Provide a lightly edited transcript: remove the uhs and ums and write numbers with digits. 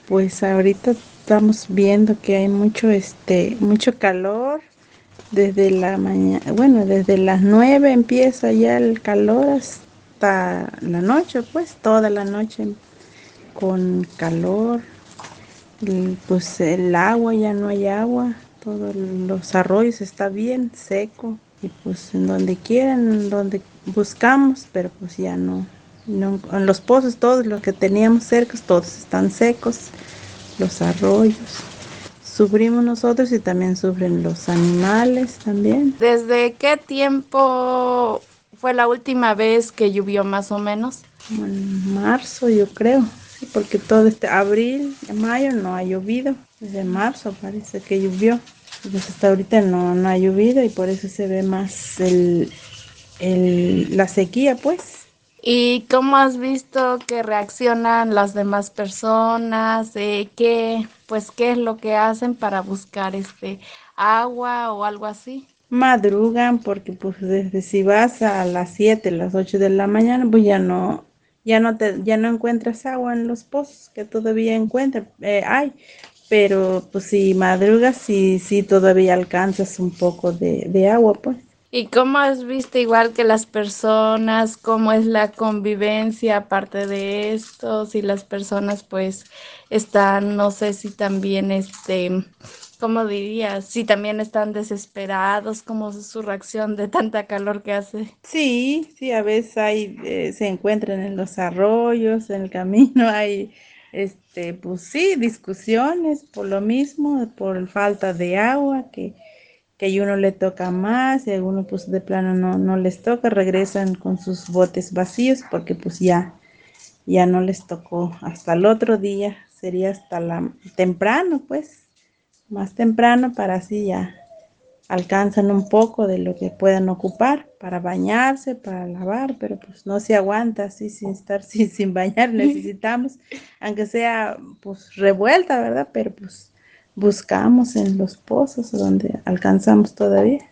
Pues ahorita estamos viendo que hay mucho calor desde la mañana, bueno, desde las 9 empieza ya el calor hasta la noche, pues toda la noche con calor. Y pues el agua, ya no hay agua, todos los arroyos está bien seco y pues en donde quieran, donde buscamos, pero pues ya no, en los pozos todos los que teníamos cerca, todos están secos, los arroyos. Sufrimos nosotros y también sufren los animales también. ¿Desde qué tiempo fue la última vez que llovió más o menos? Como en marzo yo creo, sí, porque todo este abril, mayo no ha llovido, desde marzo parece que llovió. Pues hasta ahorita no ha llovido y por eso se ve más la sequía, pues. ¿Y cómo has visto que reaccionan las demás personas? ¿Qué es lo que hacen para buscar agua o algo así? Madrugan porque pues desde si vas a las 7 las 8 de la mañana, pues ya no encuentras agua en los pozos que todavía hay, pero pues si madrugas sí todavía alcanzas un poco de agua, pues. ¿Y cómo has visto igual que las personas, cómo es la convivencia aparte de esto? Si las personas pues están, no sé si también ¿cómo dirías? Si también están desesperados, ¿cómo es su reacción de tanta calor que hace? Sí, a veces se encuentran en los arroyos, en el camino, hay, pues sí, discusiones por lo mismo, por falta de agua, que a uno le toca más y a uno pues de plano no les toca, regresan con sus botes vacíos porque pues ya no les tocó hasta el otro día, sería temprano pues, más temprano para así ya alcanzan un poco de lo que puedan ocupar para bañarse, para lavar, pero pues no se aguanta así sin estar sin bañar, necesitamos, aunque sea pues revuelta, ¿verdad? Pero pues buscamos en los pozos donde alcanzamos todavía.